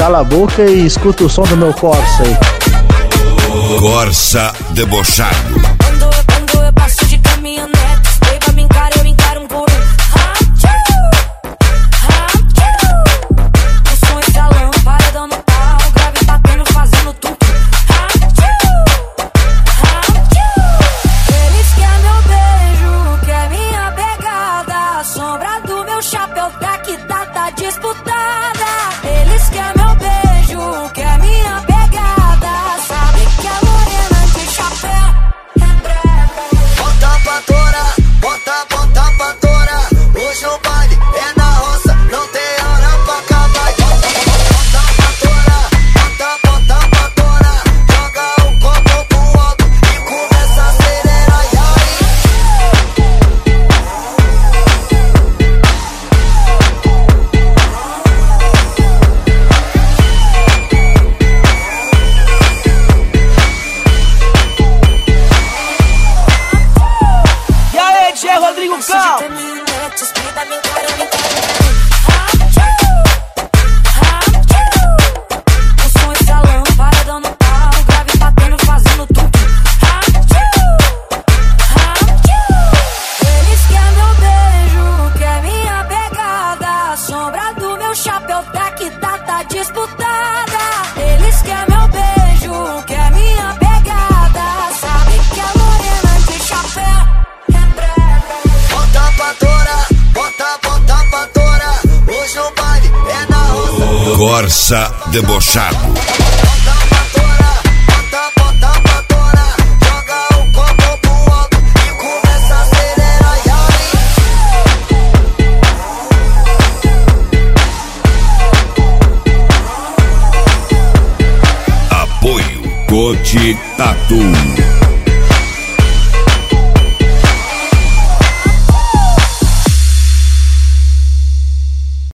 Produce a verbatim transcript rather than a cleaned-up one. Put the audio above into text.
cala a boca e escuta o som do meu Corsa aí. Corsa debochado. Quando, quando eu passo de caminhonete, veio pra me encarar, eu encaro um por um. O som é salão, paredão no pau, grave batendo, fazendo tudo. Eles querem meu beijo, quer minha pegada. A sombra do meu chapéu tá que tá, tá disputada. Eles querem meu beijo, quer minha pegada. Sabe que a morena de chapéu é brega. Bota pra torar, bota, bota pra torar. Hoje o baile é na roça, não tem hora pra acabar. Bota pra torar, bota, bota pra torar. Joga o copo pro alto e começa a acelerar. E E aí, Tchê Rodrigo Cal? O som é salão, paredão no pau, grave batendo, fazendo tudo. Eles querem meu beijo, quer minha pegada. A sombra do meu chapéu tá que tá, tá disputada. Eles querem meu beijo, quer minha pegada. Sabe que a morena de chapéu é brega. bota pra torar, bota, bota pra torar. Hoje o baile é na roça. Corsa debochado. Bota pra torar, bota, bota pra torar. Joga o copo pro alto e começa a acelerar. E Apoio Cote Tatu.